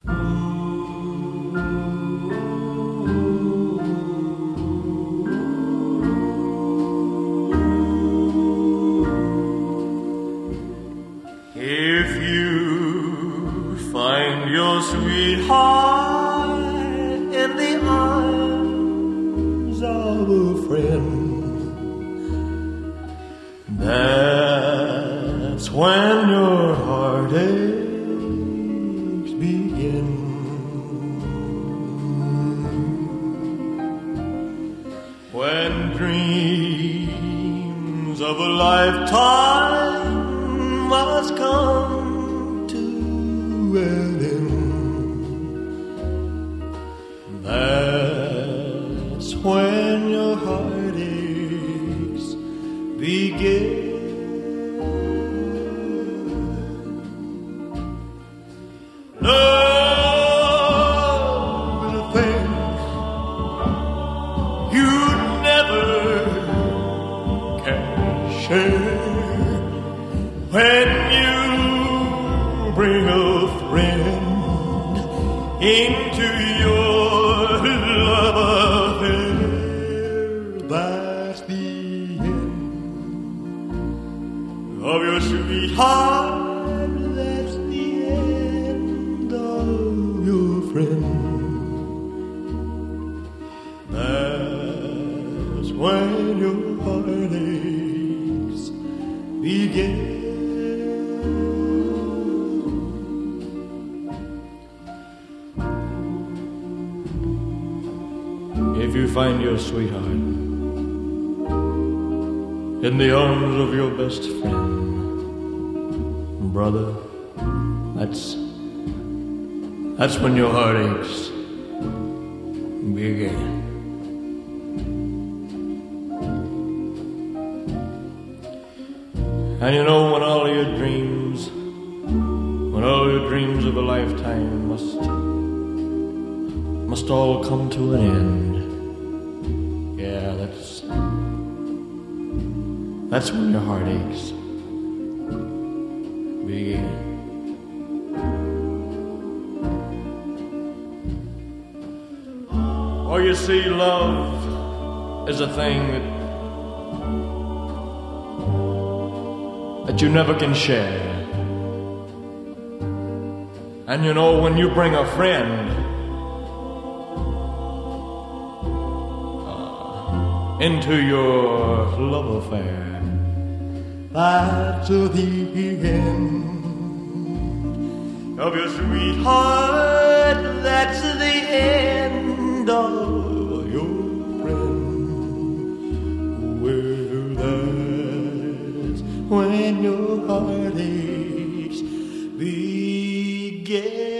If you find your sweetheart in the arms of a friend, that's when your heartaches begin. When dreams of a lifetime must come to an end, that's when your heartaches begin. Love is a thing you never can share. When you bring a friend into your love affair, that's the end of your sweetheart. That's the end of your friend. That's when your heartaches begin. If you find your sweetheart in the arms of your best friend, brother, that's when your heartaches begin. And you know, when all your dreams of a lifetime must all come to an end, yeah, that's when your heartaches begin. Oh, you see, love is a thing that you never can share. And you know, when you bring a friend into your love affair, that's the end of your sweetheart. That's the end of your friend. Well, that's when your heartaches begin.